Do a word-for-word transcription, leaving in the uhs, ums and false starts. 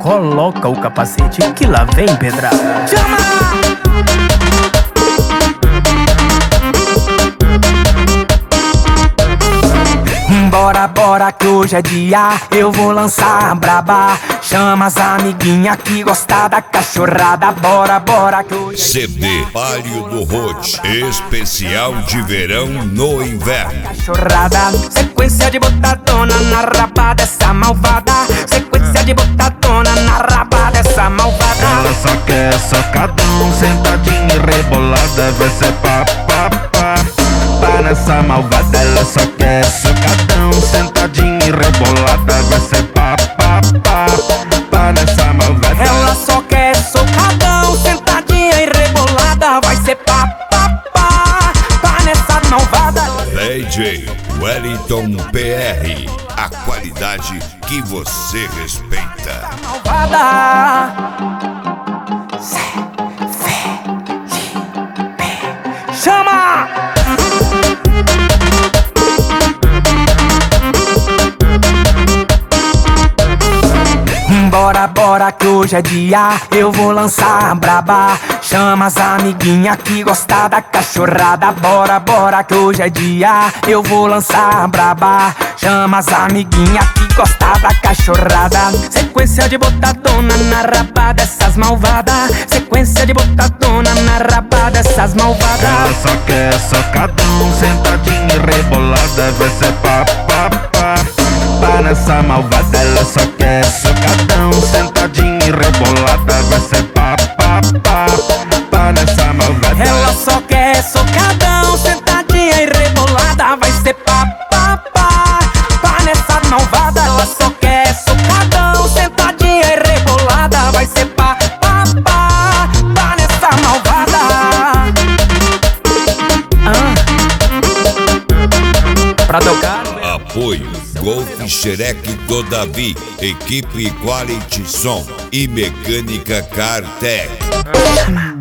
coloca o capacete que lá vem pedrada. Chama! Bora, bora que hoje é dia, eu vou lançar a braba. Chama as amiguinha que gosta da cachorrada. Bora, bora que hoje é C D Palio do Road, especial de verão no inverno. Cachorrada, sequência de botadona na raba dessa malvada. Sequência de botadona na raba dessa malvada. Ela só quer socadão, sentadinha e rebolada. Vai ser pá, pá, pá, pá nessa malvada. Ela só quer socadão, sentadinha e rebolada. Vai ser pá, pá, pá, pá nessa malvada. Ela só quer socadão, sentadinha e rebolada. Vai ser pá, pá, pá, pá nessa malvada. D J Wellington P R, a qualidade que você respeita. Malvada. Chama! Bora, bora que hoje é dia, eu vou lançar a braba. Chama as amiguinha que gosta da cachorrada. Bora, bora que hoje é dia, eu vou lançar a braba. Chama as amiguinha que gosta da cachorrada. Sequência de botadona na raba dessas malvadas. Sequência de botadona na raba dessas malvadas. Ela só quer socadão, sentadinha e rebolada. Vai ser pá, pá, pá, pá nessa malvada. Ela só quer socadão, sentadinha e rebolada. Vai ser pá, pá, pá, pá nessa malvada. Ela só quer socadão, sentadinha e rebolada. Vai ser pá, pá, pá, pá nessa malvada. Ela só quer socadão, sentadinha e rebolada. Vai ser pá, pá, pá, pá nessa malvada. Ah. Pra tocar Apoio Golf Xerec do Davi, equipe Quality Som e Mecânica Cartec.